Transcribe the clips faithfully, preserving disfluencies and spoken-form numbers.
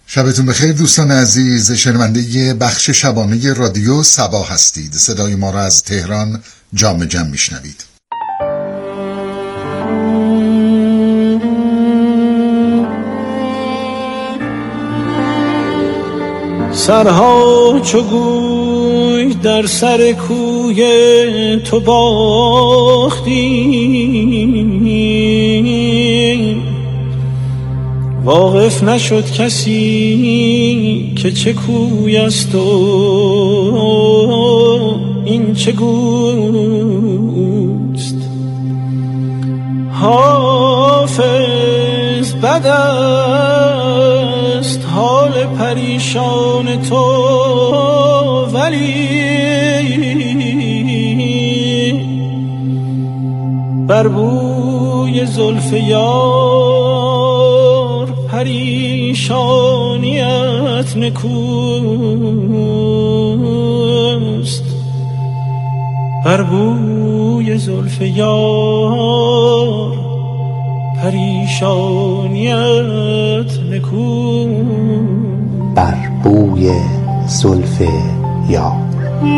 شبتون بخیر دوستان عزیز، شنونده بخش شبانه رادیو صبا هستید. صدای ما را از تهران جام جم میشنوید. سرها چو گوی در سر کوی تو باختی، واقف نشد کسی که چه کوی است و این چه گوست. حافظ بد است حال پریشان تو، ولی بر بوی زلف یار پریشانیت نکوست. بر بوی زلف یار پریشانیت نکوست. بر بوی زلف یار.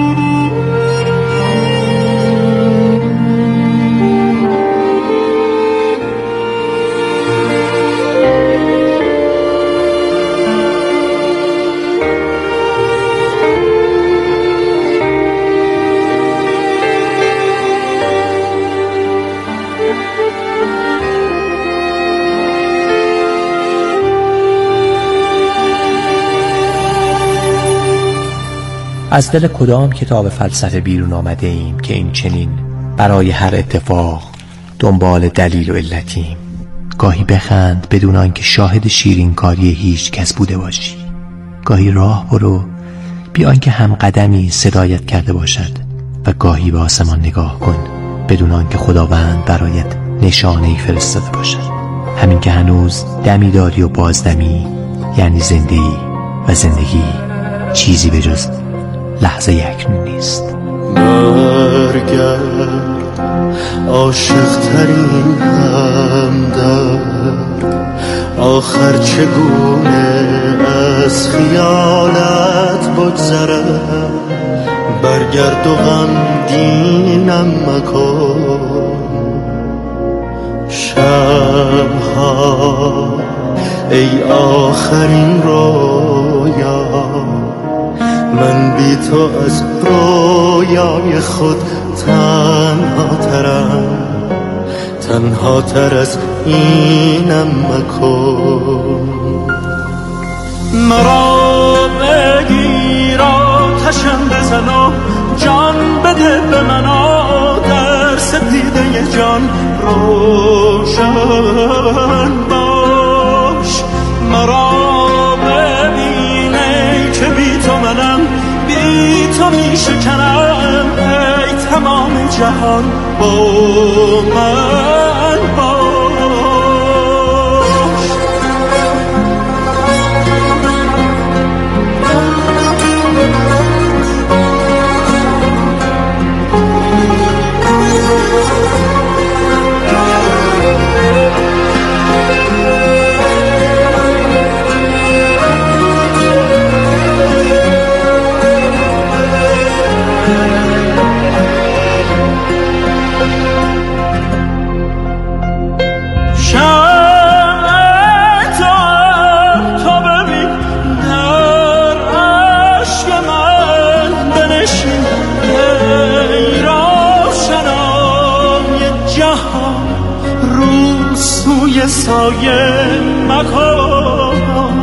از دل کدام کتاب فلسفه بیرون آمده ایم که این چنین برای هر اتفاق دنبال دلیل و علتیم؟ گاهی بخند بدون آنکه شاهد شیرین کاری هیچ کس بوده باشی، گاهی راه برو بی آنکه هم قدمی صدایت کرده باشد، و گاهی به آسمان نگاه کن بدون آنکه خداوند برایت نشانه‌ای فرستاده باشد. همین که هنوز دمی داری و بازدمی، یعنی زندگی، و زندگی چیزی به جز لحظه اکنون نیست. برگرد عاشق ترین همدرد، آخر چگونه از خیالت بگذرم. برگرد و غمگینم مکن شبها، ای آخرین رویا. من بی تو از رویای خود تنها ترم، تنها تر از اینم مکن. مرا بگیر آتشم بزن و جان بده به من، در سپیده جان روشن باش. مرا ببینه که بی تو منم، بی تو می شکنم، ای تمام جهان با من باش. سایه مکن،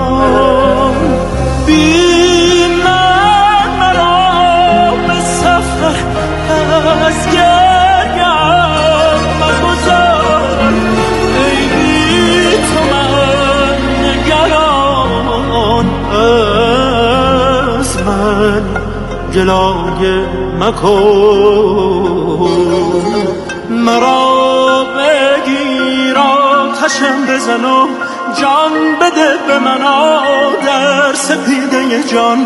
بی من مرا به سفر از گریم مگذار. ای بی تو من نگران، از من گلایه مکن. مرا بگیر آتشم بزن و جان بده به من، در سپیده جان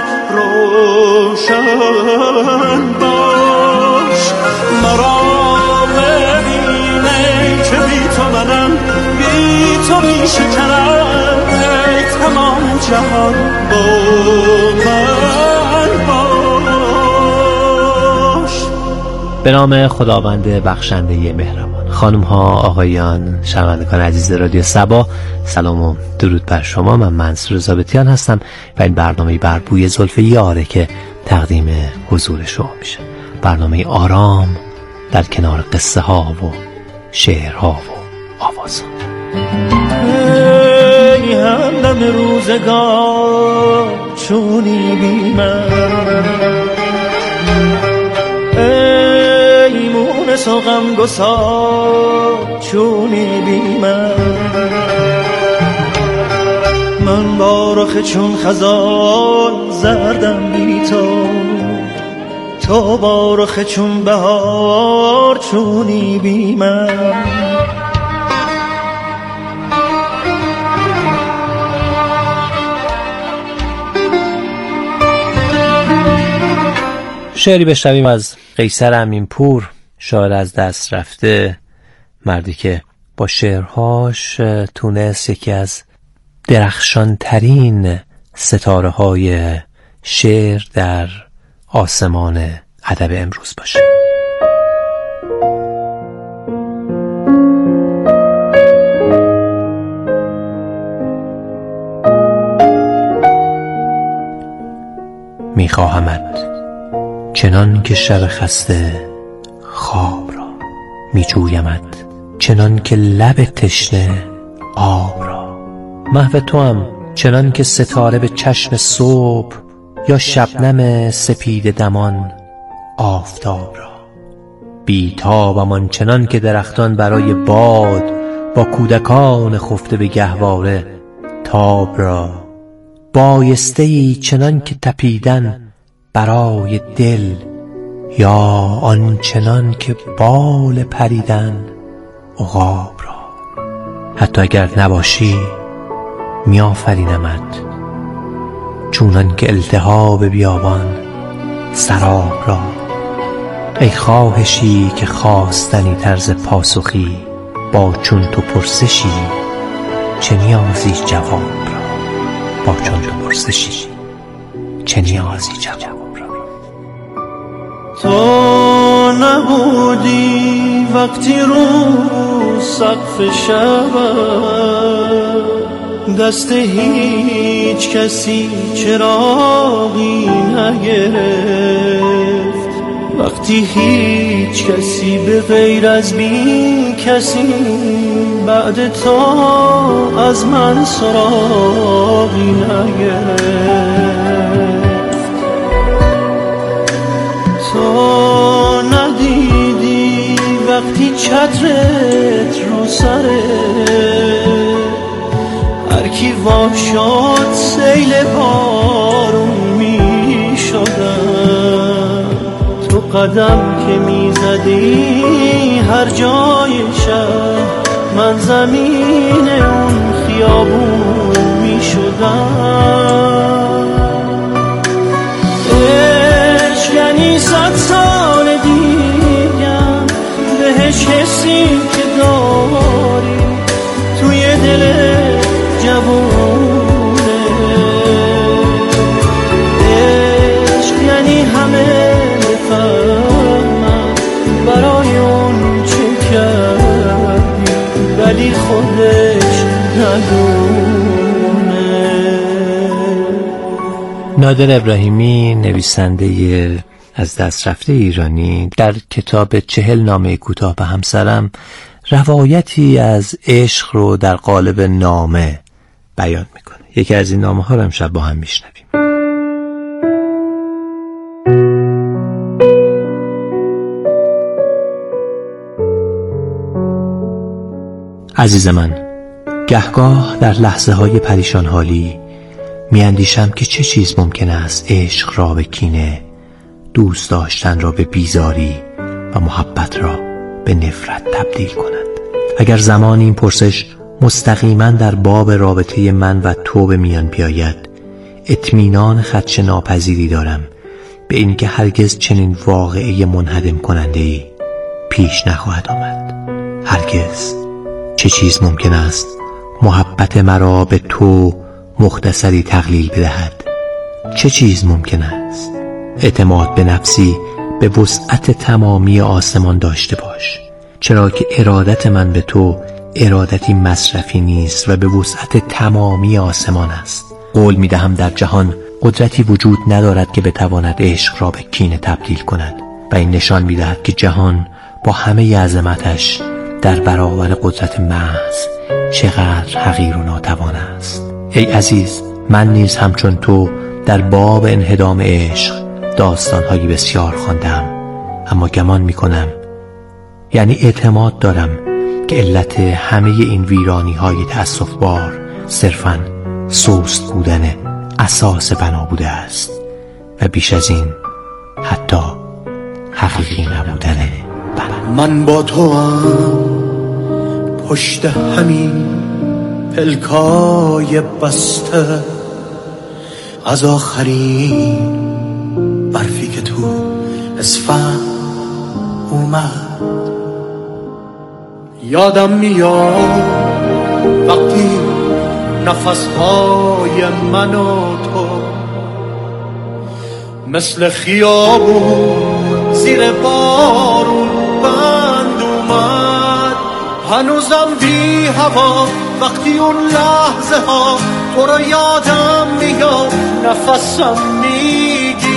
روشن باش. مرا ببینه که بی تو منم، بی تو می شکنم، ای تمام جهان با من باش. به نام خداوند بخشنده مهربان. خانم ها، آقایان، شنوندگان عزیز رادیو صبا، سلام و درود بر شما. من منصور ضابطیان هستم و این برنامه بر بوی زلف یاره که تقدیم حضور شما میشه. برنامه آرام در کنار قصه ها و شعرها و آوازها. ای همدم روزگار چونی بی من، ای مونس و غمگسار چونی بی من. من با رخ چون خزان زردم بی تو، تو با رخ چون بهار چونی بی من. شعری بشنویم از قیصر امینپور، شاعر از دست رفته، مردی که با شعرهاش تونست یکی از درخشان ترین ستاره های شعر در آسمان ادب امروز باشه. میخواهمت چنان که شب خسته خواب را، میجویمت چنان که لب تشنه آب را. محو توام چنان که ستاره به چشم صبح، یا شبنم سپید دمان آفتاب را. بی‌تابم آنچنان که درختان برای باد، با کودکان خفته به گهواره تاب را. بایسته‌ای چنان که تپیدن برای دل، یا آنچنان که بال پریدن عقاب را. حتی اگر نباشی میآفرینمت چونان که التهاب بیابان سراب را. ای خواهشی که خواستنی طرز پاسخی، با چون تو پرسشی چه نیازی جواب را. با چون تو پرسشی چه نیازی جواب را. تو نبودی وقتی رو سقف شب، دست هیچ کسی چراغی نگرفت. وقتی هیچ کسی به غیر از بی کسی بعد تو از من سراغی نگرفت. تو ندیدی وقتی چترت رو سره، هر کی وا شد سیل بارون می شدن. تو قدم که می زدی هر جای شهر، من زمین اون خیابون می شدم. عشق یعنی صد سال دیگم، بهش حسی که داری توی دل جوونه. عشق یعنی همه بفهمم برای اون چه کردی، ولی خودش ندونه. نادر ابراهیمی، نویسنده از دست رفته ایرانی، در کتاب چهل نامه کوتاه به همسرم روایتی از عشق رو در قالب نامه بیان میکنه. یکی از این نامه ها رو امشب با هم میشنویم. عزیز من، گهگاه در لحظه های پریشان حالی می اندیشم که چه چیز ممکن است عشق را به کینه، دوست داشتن را به بیزاری و محبت را به نفرت تبدیل کند. اگر زمانی این پرسش مستقیما در باب رابطه من و تو به میان بیاید، اطمینان خدش ناپذیری دارم به اینکه هرگز چنین واقعه منهدم کننده‌ای پیش نخواهد آمد. هرگز. چه چیز ممکن است محبت مرا به تو مختصری تقلیل بدهد چه چیز ممکن است؟ اعتماد به نفسی به وسعت تمامی آسمان داشته باش، چرا که ارادت من به تو ارادتی مصرفی نیست و به وسعت تمامی آسمان است. قول می دهم در جهان قدرتی وجود ندارد که بتواند عشق را به کینه تبدیل کند و این نشان می دهد که جهان با همه عظمتش در برابر قدرت محض چقدر حقیر و ناتوان است. ای عزیز، من نیز همچون تو در باب انهدام عشق داستان‌های بسیار خواندم، اما گمان می‌کنم، یعنی اعتماد دارم که علت همه این ویرانی‌های تأسف‌بار صرفاً سست بودن اساس بنا بوده است و بیش از این حتی حقیقی نبودن بنا. من با تو هم پشت همین پلکای بسته، از آخرین برفی که تو اسفند اومد یادم میاد وقتی نفسهای من و تو مثل خیابون زیر بارون بند اومد. هنوزم بی هوا وقتی اون لحظه ها تو رو یادم میاد، نفسم میگیره.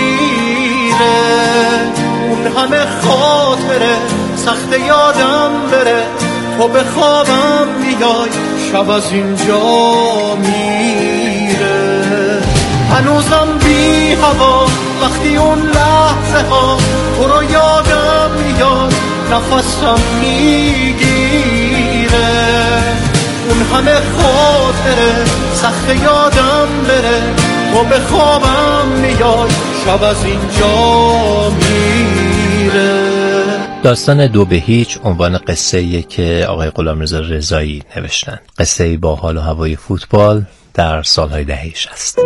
اون همه خاطره سخت یادم بره، تو به خوابم میای شب از اینجا میره. هنوزم بی هوا وقتی اون لحظه ها تو رو یادم میاد، نفسم میگیره. اون همه خاطره سخت یادم بره، تو به خوابم میای شب از اینجا میره. داستان دو به هیچ عنوان قصه‌ایه که آقای غلامرضا رضایی نوشتن. قصه‌ای با حال و هوای فوتبال در سالهای دهش است.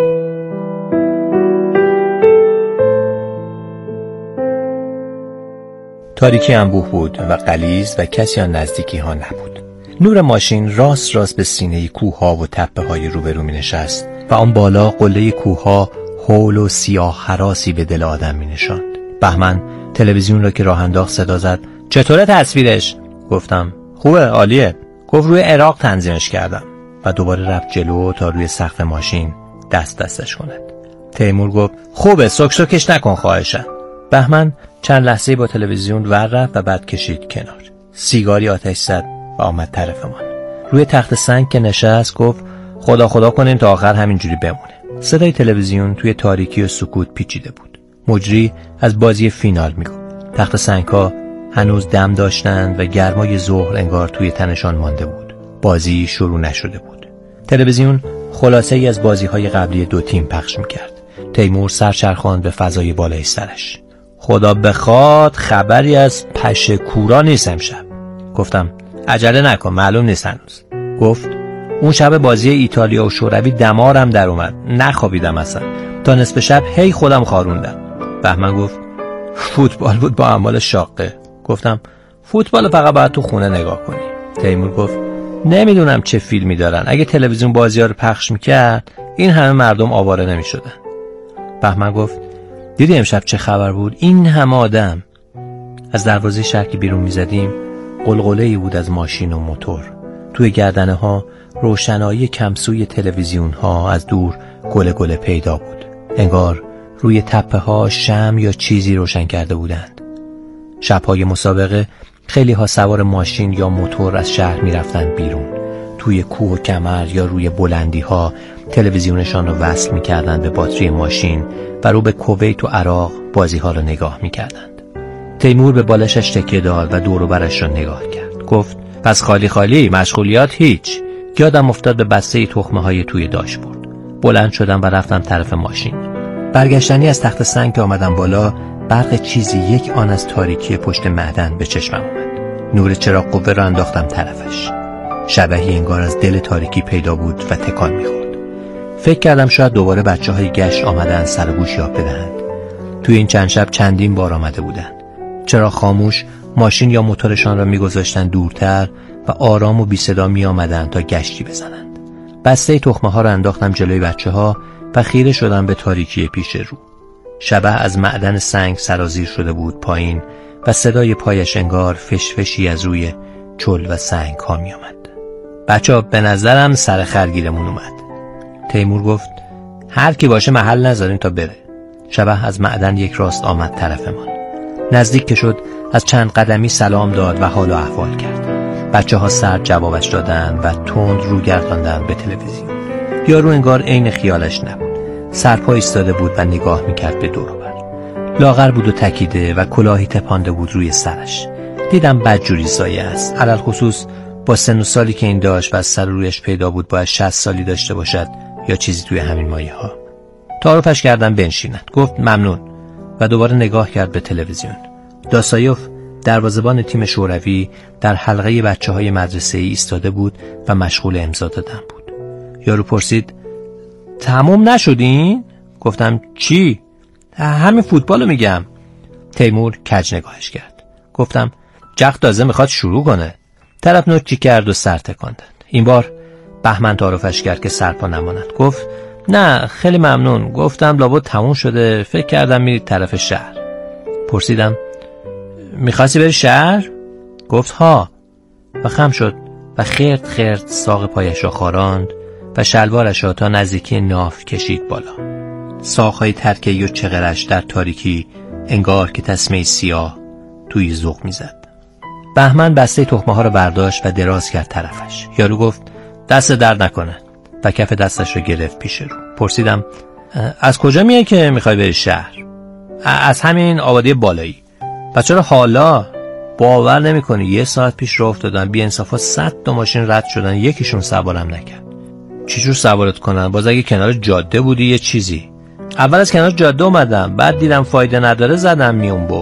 تاریکی انبوه بود و غلیظ و کسی آن نزدیکی ها نبود. نور ماشین راست راست به سینه کوه ها و تپه های روبرو می نشست و آن بالا قله کوه ها هول و سیاه هراسی به دل آدم می نشاند. بهمن تلویزیون را که راه انداخت صدا زد: چطوره تصویرش؟ گفتم خوبه، عالیه. گفت روی عراق تنظیمش کردم و دوباره رفت جلو تا روی سقف ماشین دست دستش کند. تیمور گفت خوبه، سک سکش نکن خواهشم. بهمن چند لحظه با تلویزیون ور رفت و بعد کشید کنار. سیگاری آتش زد و آمد طرفمان. روی تخت سنگ که نشست گفت خدا خدا کنیم تا آخر همینجوری بمونه. صدای تلویزیون توی تاریکی و سکوت پیچیده بود. مجری از بازی فینال میگفت. تخت سنگ‌ها هنوز دم داشتند و گرمای ظهر انگار توی تنشان مانده بود. بازی شروع نشده بود. تلویزیون خلاصه‌ای از بازی‌های قبلی دو تیم پخش می‌کرد. تیمور سرچرخاند به فضای بالای سرش. خدا بخواد خبری از پشه کورا نیست امشب. گفتم عجله نکن، معلوم نیست هنوز. گفت اون شب بازی ایتالیا و شوروی دمارم در اومد، نخوابیدم اصلا، تا نصف شب هی خودم خاروندم. بهمن گفت فوتبال بود با اعمال شاقه. گفتم فوتبال فقط باید تو خونه نگاه کنی. تیمور گفت نمیدونم چه فیلمی دارن، اگه تلویزیون بازی‌ها رو پخش میکرد این همه مردم آواره نمیشدن. بهمن گفت دیدی امشب چه خبر بود؟ این همه آدم. از دروازه شهر که بیرون میزدیم قلقله‌ای بود از ماشین و موتور. توی گردنه ها روشنایی کمسوی تلویزیون ها از دور گله گله پیدا بود. انگار روی تپه ها شمع یا چیزی روشن کرده بودند. شب‌های مسابقه خیلی ها سوار ماشین یا موتور از شهر می رفتن بیرون. توی کوه و کمر یا روی بلندی ها تلویزیونشان رو وصل می کردن به باتری ماشین و رو به کویت و عراق بازی ها رو نگاه می کردند. تیمور به بالشش تکیه داد و دور و برش رو نگاه کرد. گفت پس خالی خالی، مشغولیات هیچ. یادم افتاد به بسته تخمه های توی داشبورد. بلند شدم و رفتم طرف ماشین. برگشتنی از تخت سنگ که آمدم بالا، برق چیزی یک آن از تاریکی پشت معدن به چشمم آمد. نور چراغ قوه را انداختم طرفش. شبحی انگار از دل تاریکی پیدا بود و تکان می‌خورد. فکر کردم شاید دوباره بچه‌های گشت آمدن سر گوش یاب بدهند. توی این چند شب چندین بار آمده بودند. چراغ خاموش، ماشین یا موتورشان را می‌گذاشتن دورتر و آرام و بی صدا می‌آمدند تا گشتی بزنند. بسته تخمه ها رو انداختم جلوی بچه ها و خیره شدم به تاریکی پیش رو. شبح از معدن سنگ سرازیر شده بود پایین و صدای پایش انگار فشفشی از روی چل و سنگ ها می آمد. بچه ها به نظرم سر خرگیرمون اومد. تیمور گفت هر کی باشه محل نذاریم تا بره. شبح از معدن یک راست آمد طرفمان. نزدیک که شد از چند قدمی سلام داد و حال و احوال کرد. بچه ها سرد جوابش دادن و تند رو گرداندن به تلویزیون. یارو انگار عین خیالش نبود. سرپا ایستاده بود و نگاه میکرد به دور و بر. لاغر بود و تکیده و کلاهی تپانده بود روی سرش. دیدم بدجوری سایه است. علل خصوص با سن و سالی که این داشت و از سر رویش پیدا بود باید شصت سالی داشته باشد یا چیزی توی همین مایه ها. تعارفش کردم بنشیند. گفت ممنون و دوباره نگاه کرد به تلویزیون. داستایوف دروازه‌بان تیم شوروی در حلقه بچه‌های مدرسه‌ای ایستاده بود و مشغول امضا دادن بود. یارو پرسید تمام نشدین؟ گفتم چی؟ همین فوتبالو میگم. تیمور کج نگاهش کرد. گفتم جق تازه میخواد شروع کنه. طرف نوچی کرد و سر تکان داد. این بار بهمن تعارفش کرد که سرپا نماند. گفت نه خیلی ممنون. گفتم لابد تموم شده، فکر کردم میرید طرف شهر. پرسیدم میخواستی بری شهر؟ گفت ها و خم شد و خرد خرد ساق پایش را خاراند و شلوارش را تا نزدیکی ناف کشید بالا. ساقهای ترکه‌ای و چغرش در تاریکی انگار که تسمه سیاه توی ذوق میزد. بهمن بسته تخمه ها را برداشت و دراز کرد طرفش. یارو گفت دست درد نکنه و کف دستش را گرفت پیش رو. پرسیدم از کجا میای که میخوای بری شهر؟ از همین آبادی بالایی. بچه را حالا باور نمی کنی یه ساعت پیش راه افتادن بی انصافا صد تا ماشین رد شدن، یکیشون سوارم نکرد. چی جور سوارت کنن؟ باز اگه کنار جاده بودی یه چیزی. اول از کنار جاده اومدم، بعد دیدم فایده نداره زدم میون بر.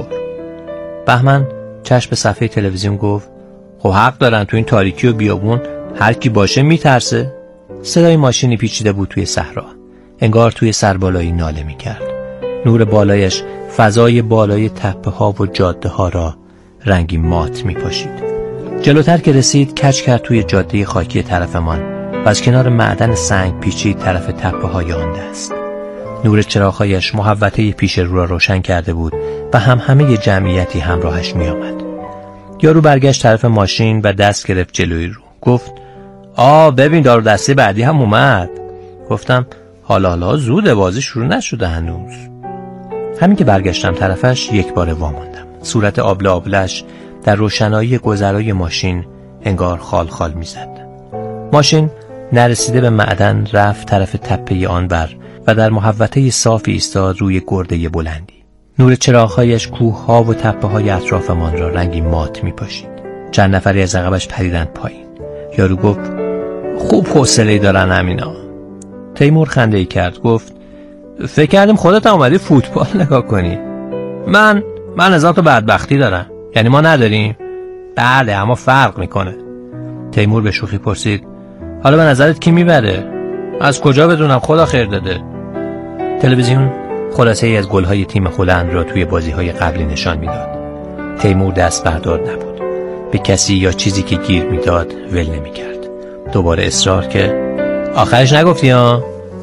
بهمن چشم به صفحه تلویزیون گفت خب حق دارن، تو این تاریکی و بیابون هر کی باشه میترسه. صدای ماشینی پیچیده بود توی صحرا. انگار توی سربالایی ناله میکرد. نور بالایش فضای بالای تپه ها و جاده ها را رنگی مات می پاشید. جلوتر که رسید کج کرد توی جاده خاکی طرفمان و از کنار معدن سنگ پیچید طرف تپه های آن دست. نور چراغ‌هایش محوطه پیش رو را روشن کرده بود و هم همه جمعیتی همراهش می آمد. یارو برگشت طرف ماشین و دست گرفت جلوی رو. گفت آه ببین دارو دسته بعدی هم اومد. گفتم حالا حالا زوده، بازی شروع نشده هنوز. همین که برگشتم طرفش یک بار واماندم. صورت آبله آبلش در روشنایی گذرای ماشین انگار خال خال میزد. ماشین نرسیده به معدن رفت طرف تپه آن بر و در محوطه صافی ایستاد روی گرده بلندی. نور چراغ‌هایش کوه‌ها و تپه‌های اطرافمان را رنگی مات می‌پاشید. چند نفری از عقبش پریدند پایین. یارو گفت خوب حوصله دارن همینا. تیمور خنده‌ای کرد. گفت فکر کردیم خودت هم اومدی فوتبال نگاه کنی. من من هزار تا بدبختی دارم. یعنی ما نداریم؟ بله اما فرق میکنه. تیمور به شوخی پرسید حالا به نظرت کی میبره؟ از کجا بدونم، خدا خیر داده. تلویزیون خلاصه ای از گل‌های تیم هلند را توی بازی‌های قبلی نشان میداد. تیمور دست بردار نبود. به کسی یا چیزی که گیر میداد ول نمیکرد. دوباره اصرار که آخرش نگفتی ها؟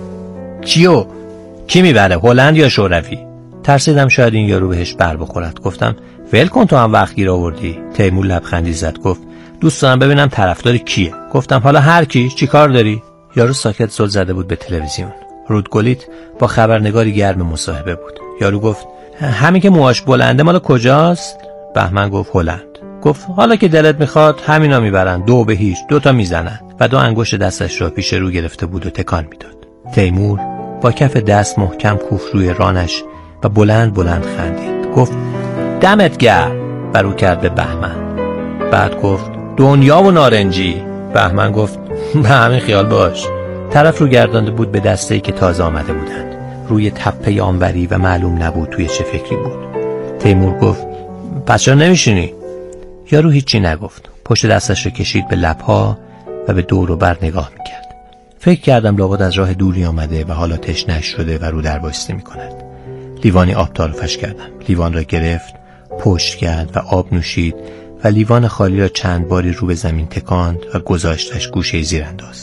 چیو؟ کی میبره، هلند یا شوروی؟ ترسیدم شاید این یارو بهش بر بخورد. گفتم ول کن تو هم وقت گیر آوردی. تیمور لبخندی زد. گفت دوست دارم ببینم طرفدار کیه. گفتم حالا هر کی، چی کار داری؟ یارو ساکت زل زده بود به تلویزیون. رودگلیت با خبرنگاری گرم مصاحبه بود. یارو گفت همین که موهاش بلنده مال کجاست؟ بهمن گفت هلند. گفت حالا که دلت میخواد همینا میبرن، دو به هیچ، دو تا میزنن. و دو انگشت دستش را پیش رو گرفته بود و تکان میداد. تیمور با کف دست محکم کوفت روی رانش و بلند بلند خندید. گفت دمت گرم. و رو کرد به بهمن. بعد گفت دنیا و نارنجی. بهمن گفت به همین خیال باش. طرف رو گردانده بود به دسته‌ای که تازه آمده بودند. روی تپه آنوری و معلوم نبود توی چه فکری بود. تیمور گفت پس چرا نمیشینی؟ یارو هیچی نگفت. پشت دستش رو کشید به لب‌ها و به دور و بر نگاه میکرد. فکر کردم لابد از راه دوری آمده و حالا تشنه‌اش شده و رو در بایسته میکند. لیوانی آب تعارفش کردم. لیوان را گرفت، پشت کرد و آب نوشید و لیوان خالی را چند باری رو به زمین تکاند و گذاشتش گوشه زیرانداز.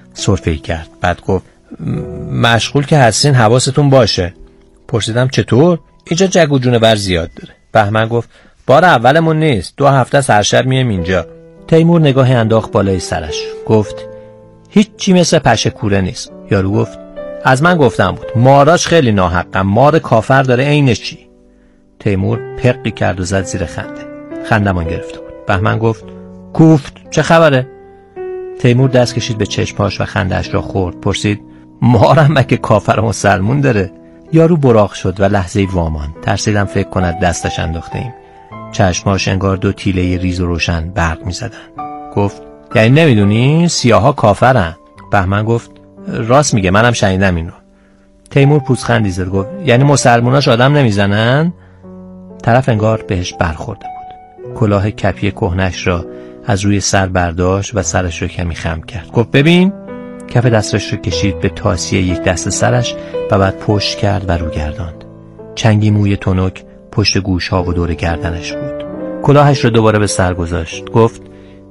سرفه‌ای کرد. بعد گفت مشغول که هستین حواستون باشه. پرسیدم چطور؟ اینجا جگ و جونور زیاد داره. بهمن گفت بار اولمون نیست، دو هفته است هر شب میایم اینجا. تیمور نگاهی انداخت بالای سرش. گفت هیچی مثل پشه کوره نیست. یارو گفت از من گفتم بود ماراش خیلی ناحقم، مار کافر داره عینش چی. تیمور پقی کرد و زد زیر خنده. خندمان گرفته بود. بهمن گفت کوفت چه خبره؟ تیمور دست کشید به چشماش و خنده‌اش را خورد. پرسید مارم مگه کافر و مسلمون داره؟ یارو براق شد و لحظه‌ای وامان. ترسیدم فکر کند دستش انداخته ایم. چشماش انگار دو تیله ریز و روشن برق می‌زدن. گفت یعنی نمیدونی سیاها کافرن؟ بهمن گفت راست میگه، منم شنیدم اینو. تیمور پوزخندی زد. گفت یعنی مسلموناش آدم نمیزنن؟ طرف انگار بهش برخورده بود. کلاه کپی کهنش را از روی سر برداشت و سرش رو کمی خم کرد. گفت ببین. کف دستش رو کشید به تاسیه یک دست سرش و بعد پشت کرد و رو گرداند. چنگی موی تنک پشت گوش ها و دور گردنش بود. کلاهش رو دوباره به سر گذاشت. گفت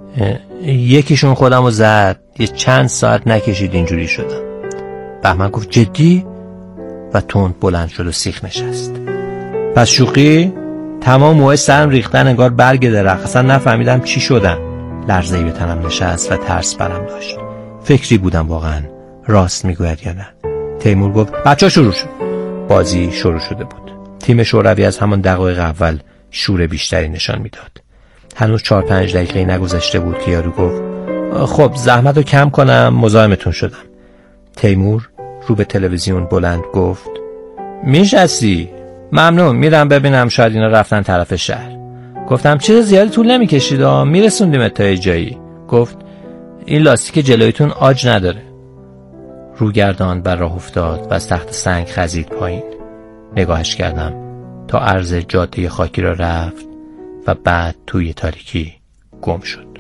یکیشون خودم رو زد، یه چند ساعت نکشید اینجوری شدم. بهمن گفت جدی؟ و تند بلند شد و سیخ نشست. پس شوخی؟ تمام موهای سرم ریختن انگار برگ درخت، اصلا نفهمیدم چی شدن. لرزه‌ای به تنم نشست و ترس برم داشت. فکری بودم واقعا راست میگوید یا نه. تیمور گفت بچه‌ها شروع شد. بازی شروع شده بود. تیم شوروی از همان دقایق اول شور بیشتری نشان میداد. هنوز چهار پنج دقیقه نگذشته بود که یارو گفت خب زحمت رو کم کنم، مزاحمتون شدم. تیمور رو به تلویزیون بلند گفت میشستی؟ ممنون، میرم ببینم شاید اینا رفتن طرف شهر. گفتم چیز زیادی طول نمیکشید ها، میرسوندیم تا جایی. گفت این لاستیک جلویتون آج نداره. رو گرداند و راه افتاد و از تخت سنگ خزید پایین. نگاهش کردم تا عرض جاده خاکی را رفت و بعد توی تاریکی گم شد.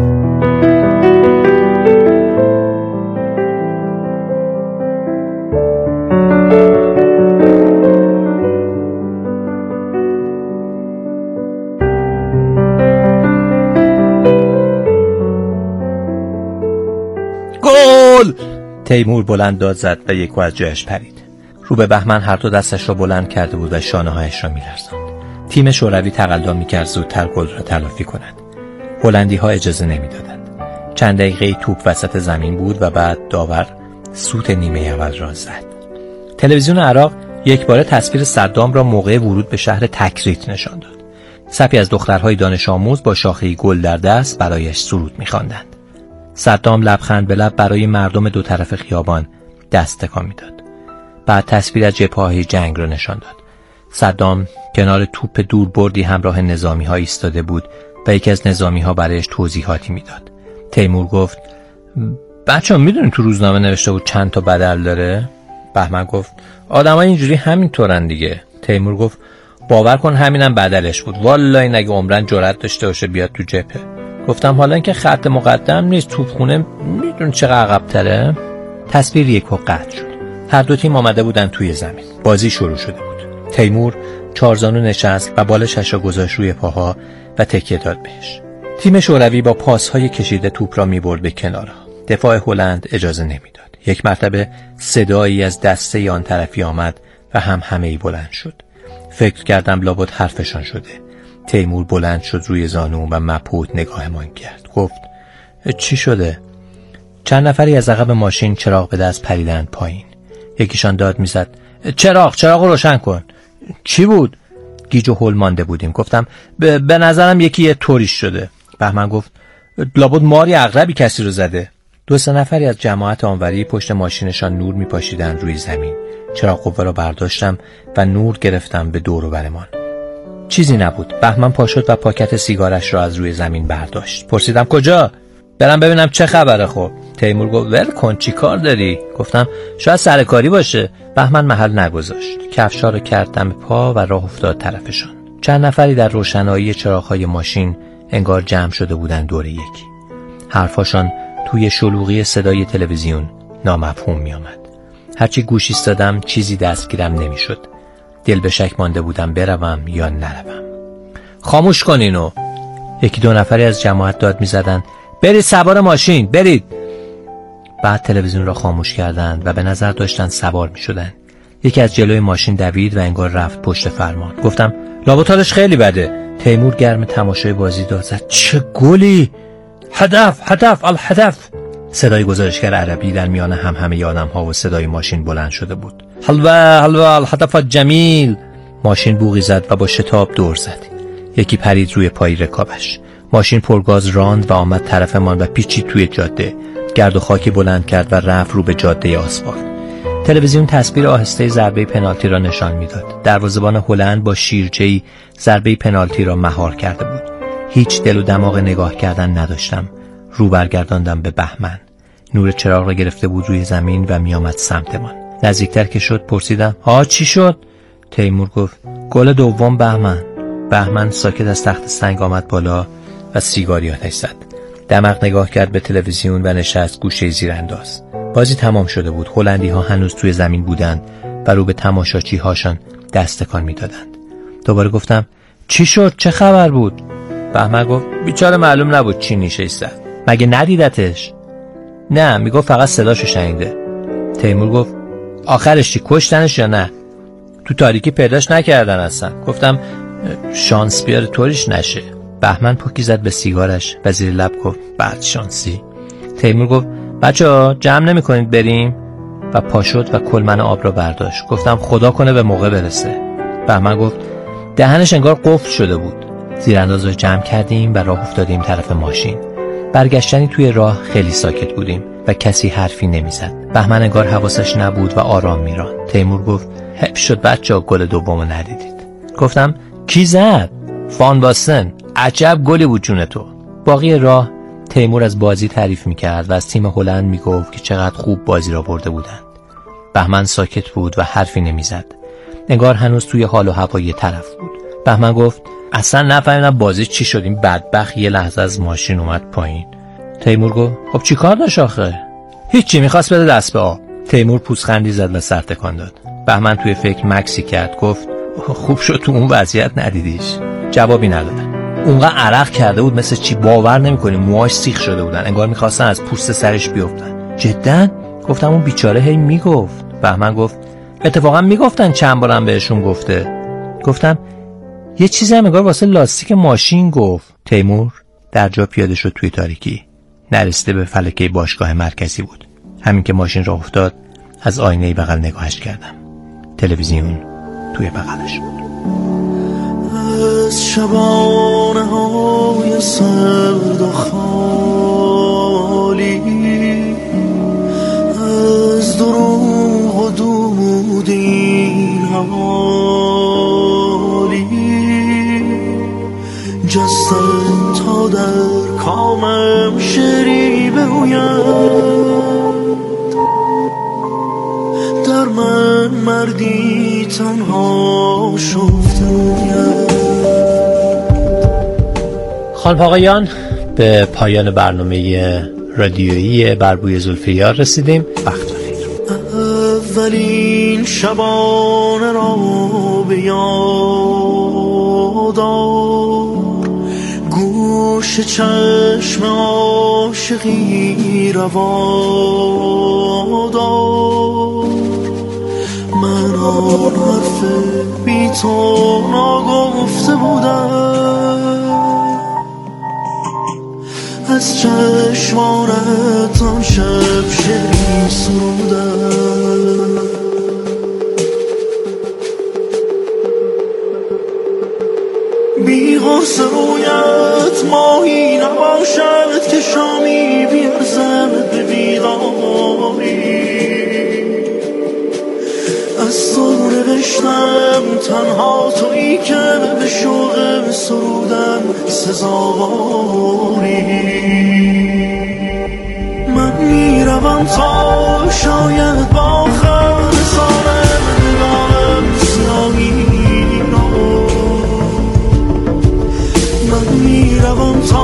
گل! تیمور بلند داد زد و یکو از جایش پرید. رو به بهمن هر دو دستش را بلند کرده بود و شانه‌هایش را می‌لرزاند. تیم شوروی تقلا می‌کرد زودتر گل را تلافی کند. هلندی‌ها اجازه نمی‌دادند. چند دقیقه توپ وسط زمین بود و بعد داور سوت نیمه اول را زد. تلویزیون عراق یک باره تصویر صدام را موقع ورود به شهر تکریت نشان داد. صفی از دخترهای دانش آموز با شاخه‌ای گل در دست برایش سرود می‌خواندند. صدام لبخند به لب برای مردم دو طرف خیابان دست تکان می‌داد. بعد تصویر از جبهه‌های جنگ را نشان داد. صدام کنار توپ دوربردی همراه نظامی‌ها ایستاده بود و یکی از نظامی‌ها برایش توضیحاتی میداد. تیمور گفت بچه‌ها میدونین تو روزنامه نوشته بود چند تا بدل داره؟ بهمن گفت آدمای اینجوری همینطورن دیگه. تیمور گفت باور کن همینم بدلش بود. والله این اگه عمرن جرأت داشته باشه بیاد تو جبهه. گفتم حالا اینکه خط مقدم نیست، توپخونه میدون چقدر عقب‌تره. تصویر یکو قطع شد. هر دو تیم آمده بودن توی زمین. بازی شروع شده بود. تیمور چارزانو نشست و بالشش را گذاشت روی پاها و تکیه داد بهش. تیم شوروی با پاس‌های کشیده توپ را می‌برد به کنارها. دفاع هلند اجازه نمیداد. یک مرتبه صدایی از دسته آن طرفی آمد و هم همه‌ای بلند شد. فکر کردم لابد حرفشان شده. تیمور بلند شد روی زانو و مبهوت نگاهمان کرد. گفت چی شده؟ چند نفری از عقب ماشین چراغ به دست پریدند پایین. یکیشان داد میزد چراغ چراغ رو روشن کن. چی بود؟ گیج و هول مانده بودیم. گفتم به, به نظرم یکی یه طوریش شده. بهمن گفت لابد ماری عقربی کسی رو زده. دو سه نفری از جماعت آنوری پشت ماشینشان نور میپاشیدند روی زمین. چراغ قوه را برداشتم و نور گرفتم به دور و برمان. چیزی نبود. بهمن پا شد و پاکت سیگارش را از روی زمین برداشت. پرسیدم کجا؟ برم ببینم چه خبره. خب تیمور گفت ول کن، چی کار داری؟ گفتم شاید سرکاری باشه. بهمن محل نگذاشت. کفشا رو کرد دم پا و راه افتاد طرفشان. چند نفری در روشنایی چراغ‌های ماشین انگار جمع شده بودند دور یکی. حرفاشان توی شلوغی صدای تلویزیون نامفهوم می آمد. هرچی گوش ایستادم چیزی دستگیرم نمی شد. دل به شک مانده بودم بروم یا نروم. خاموش کن اینو. یکی دو نفری از جماعت داد می زدن برید سوار ماشین برید. بعد تلویزیون را خاموش کردند و به نظر داشتند سوار می شدند. یکی از جلوی ماشین دوید و انگار رفت پشت فرمان. گفتم لابد حالش خیلی بده. تیمور گرم تماشای بازی داد زد. چه گلی! هدف هدف الهدف! صدای گزارشگر عربی در میان هم همه آدم‌ها و صدای ماشین بلند شده بود. حلوه حلوه الهدف جمیل! ماشین بوقی زد و با شتاب دور زد. یکی پرید روی پای رکابش. ماشین پرگاز راند و آمد طرفمان و پیچید توی جاده. گرد و خاکی بلند کرد و رفت رو به جاده آسفالت. تلویزیون تصویر آهسته ضربه پنالتی را نشان میداد. دروازه‌بان هلند با شیرجه‌ای ضربه پنالتی را مهار کرده بود. هیچ دل و دماغ نگاه کردن نداشتم. رو برگرداندم به بهمن. نور چراغ را گرفته بود روی زمین و میآمد سمتمان. نزدیکتر که شد پرسیدم ها چی شد؟ تیمور گفت گل دوم بهمن. بهمن ساکت از تخت سنگ آمد بالا و سیگاری آتش زد. دماغ نگاه کرد به تلویزیون و نشست گوشه زیرانداز. بازی تمام شده بود. هلندی ها هنوز توی زمین بودند و رو به تماشاچی هاشان دست تکان میدادند. دوباره گفتم چی شد؟ چه خبر بود؟ بهمن گفت بیچاره معلوم نبود چی نشسته. مگه ندیدتش؟ نه، میگفت فقط صداشو شنیده. تیمور گفت آخرش چی؟ کشتنش یا نه؟ تو تاریکی پیداش نکردن اصلا. گفتم شانس بیاره طوریش نشه. بهمن پوکی زد به سیگارش و زیر لب گفت بعد شانسی. تیمور گفت بچه‌ها جمع نمی کنید بریم؟ و پا شد و کلمن آب را برداشت. گفتم خدا کنه به موقع برسه. بهمن گفت دهنش انگار قفل شده بود. زیرانداز را جمع کردیم و راه افتادیم طرف ماشین. برگشتنی توی راه خیلی ساکت بودیم و کسی حرفی نمیزد. بهمن انگار حواسش نبود و آرام میراند. تیمور گفت حیف شد بچه‌ها گل دومو ندیدید. گفتم کی زد؟ فان باستن. عجب گلی بود جون تو. باقی راه تیمور از بازی تعریف میکرد و از تیم هلند میگفت که چقدر خوب بازی را برده بودند. بهمن ساکت بود و حرفی نمیزد. انگار هنوز توی حال و هوای طرف بود. بهمن گفت اصلا نفهمیدم بازی چی شد. این بدبخت یه لحظه از ماشین اومد پایین. تیمور گفت خب چی کار داشت آخه؟ هیچی، میخواست بده دست به آب. تیمور پوزخندی زد و سر تکان داد. بهمن توی فکر مکسی کرد. گفت خوب شد تو اون وضعیت ندیدیش. جوابی ندادن. اونقدر عرق کرده بود مثل چی باور نمی‌کنی موهاش سیخ شده بودن. انگار می‌خواستن از پوست سرش بیفتن. جداً؟ گفتم اون بیچاره هی میگفت. بهمن گفت اتفاقا میگفتن چند بارم بهشون گفته. گفتم یه چیزی هم انگار واسه لاستیک ماشین گفت. تیمور در جا پیاده شد توی تاریکی. نرسیده به فلکه باشگاه مرکزی بود. همین که ماشین راه افتاد از آینه بغل نگاهش کردم. تلویزیون توی بغلش بود. از شبانه های سرد و خالی، از دروغ و دود این حوالی، جستن تا در کامم شری بگوید در من مردی تنها شفته. خانم آقایان به پایان برنامه رادیویی بر بوی زلفیار رسیدیم. وقت بخیر. اولین شبانه را به یاد آر، گوش چشم عاشقی روا دار. من آن حرف بی تو ناگفته بودم، از چشمانت آن شب شعری سرودم. بی غرص رویت ماهی نباشد که شامی بیرزد به بیداری. از تو نوشتم تنها تویی که به شوق سرودم سزاواری. من میروم تا شاید با